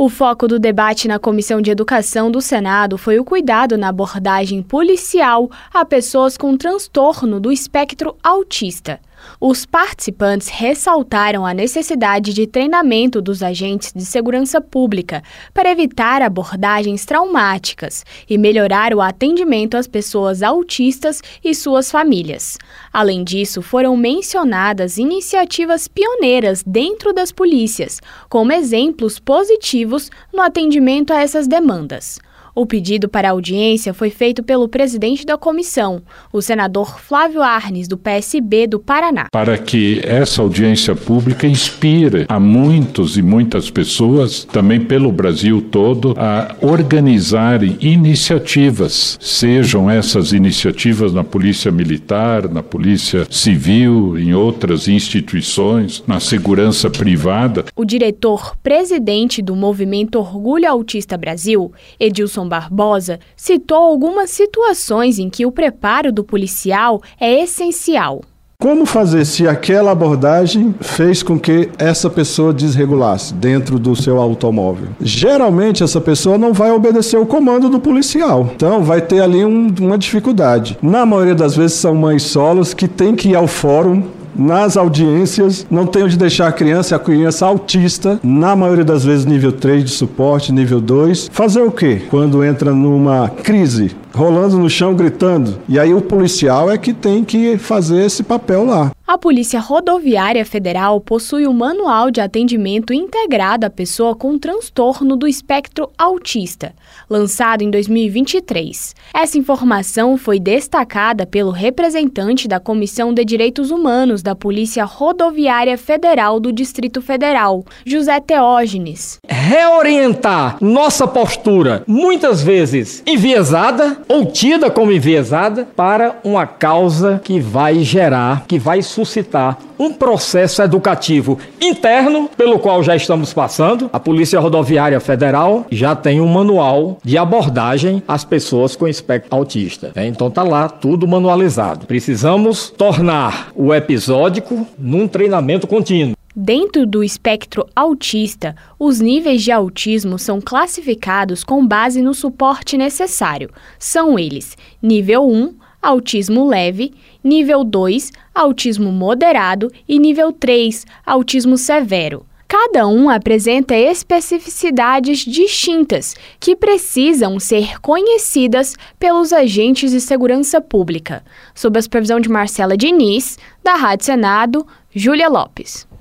O foco do debate na Comissão de Educação do Senado foi o cuidado na abordagem policial a pessoas com transtorno do espectro autista. Os participantes ressaltaram a necessidade de treinamento dos agentes de segurança pública para evitar abordagens traumáticas e melhorar o atendimento às pessoas autistas e suas famílias. Além disso, foram mencionadas iniciativas pioneiras dentro das polícias, como exemplos positivos no atendimento a essas demandas. O pedido para audiência foi feito pelo presidente da comissão, o senador Flávio Arnes, do PSB do Paraná. Para que essa audiência pública inspire a muitos e muitas pessoas, também pelo Brasil todo, a organizarem iniciativas, sejam essas iniciativas na Polícia Militar, na Polícia Civil, em outras instituições, na segurança privada. O diretor-presidente do Movimento Orgulho Autista Brasil, Edilson Barbosa, citou algumas situações em que o preparo do policial é essencial. Como fazer se aquela abordagem fez com que essa pessoa desregulasse dentro do seu automóvel? Geralmente essa pessoa não vai obedecer o comando do policial, então vai ter ali uma dificuldade. Na maioria das vezes são mães solos que têm que ir ao fórum. Nas audiências, não tem onde deixar a criança autista, na maioria das vezes nível 3 de suporte, nível 2. Fazer o quê? Quando entra numa crise, rolando no chão, gritando. E aí o policial é que tem que fazer esse papel lá. A Polícia Rodoviária Federal possui um manual de atendimento integrado à pessoa com transtorno do espectro autista, lançado em 2023. Essa informação foi destacada pelo representante da Comissão de Direitos Humanos da Polícia Rodoviária Federal do Distrito Federal, José Teógenes. Reorientar nossa postura, muitas vezes enviesada ou tida como enviesada, para uma causa que vai gerar, que vai suscitar um processo educativo interno, pelo qual já estamos passando. A Polícia Rodoviária Federal já tem um manual de abordagem às pessoas com espectro autista. Então está lá tudo manualizado. Precisamos tornar o episódico num treinamento contínuo. Dentro do espectro autista, os níveis de autismo são classificados com base no suporte necessário. São eles: nível 1, autismo leve, nível 2, autismo moderado e nível 3, autismo severo. Cada um apresenta especificidades distintas que precisam ser conhecidas pelos agentes de segurança pública. Sob a supervisão de Marcela Diniz, da Rádio Senado, Júlia Lopes.